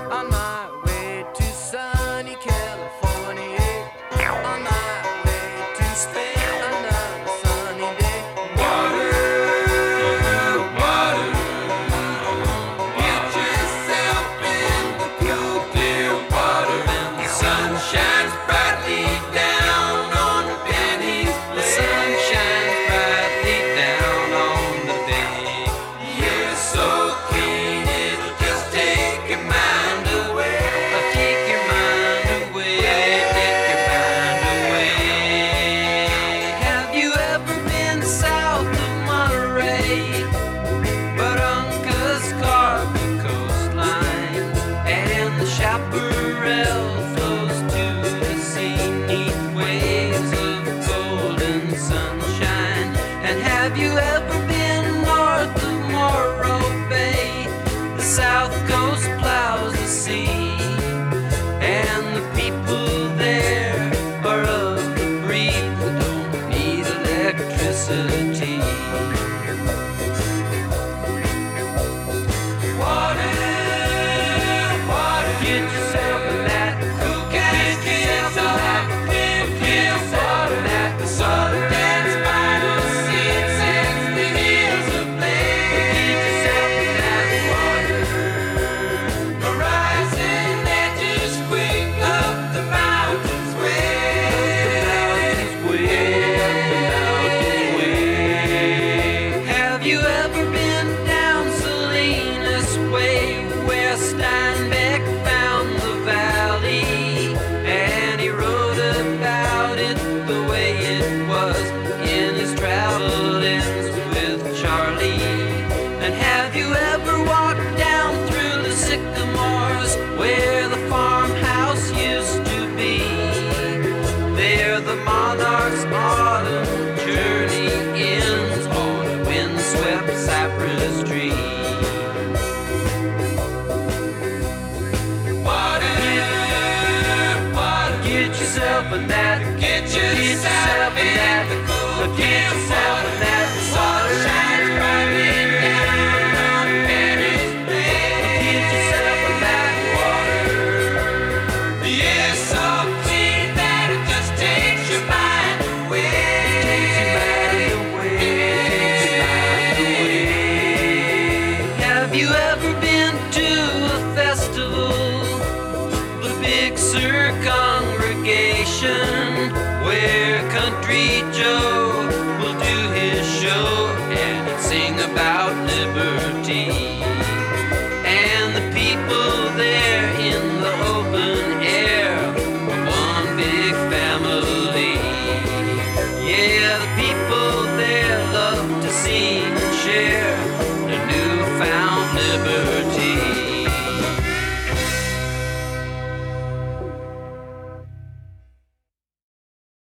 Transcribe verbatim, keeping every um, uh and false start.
On my way to sunny California, on my way to spend another sunny day. Water, water, get yourself in the cool, clear water. And the sun shines brightly down on the pennies. The sun shines brightly down on the bay. Yeah, so clean it'll just take your mind away. I'll take your mind away, take your mind away. Have you ever been south of Monterey, Barranca's Carver coastline, and the chaparral flows to the sea, neat waves of golden sunshine? And have you ever been north of Morro Bay? The south coast plows the sea, and the people there are of the breed that don't need electricity. Water, water, get yourself in that cool gas. Get yourself in that, get yourself in that. The sun dance by the sea, sets the hills ablaze. Get yourself in that water. Horizon edges quick up the mountains way. Have you ever been down Salinas Way, where Steinbeck found the valley, and he wrote about it the way it was in his travelings with Charlie? And have you ever walked down through the sycamores, where the farmhouse used to be? There the monarch's autumn journey ends on a windswept cypress tree. Water, water, get yourself in that, get yourself in that, get yourself in that. The sun shines brightly down on Paris Bay. Get yourself in that water. Yeah, so clean that it just takes your mind away. Takes your mind away. Have you ever been to a festival, the Big Sur congregation, where Country Joe will do his show and he'd sing about liberty? And the people there in the open air are one big family. Yeah, the people there love to sing and share